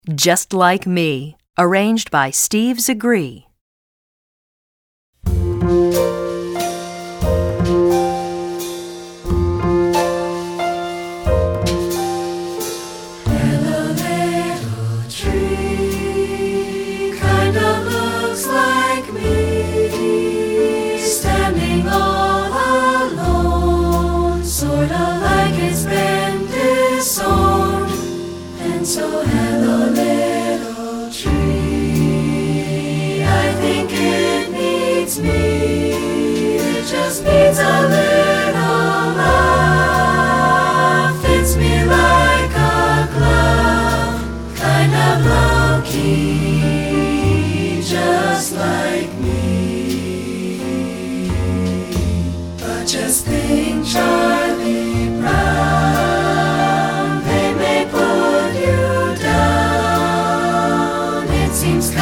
Just Like Me, arranged by Steve Zagree. Hello, little tree, kind of looks like me, standing all alone, sort of like it's been disowned. And so hello, little tree, I think it needs me, it just needs a little love, fits me like a glove, kind of low-key, just like me. But just think, Charlie Brown, they may put you down. It seems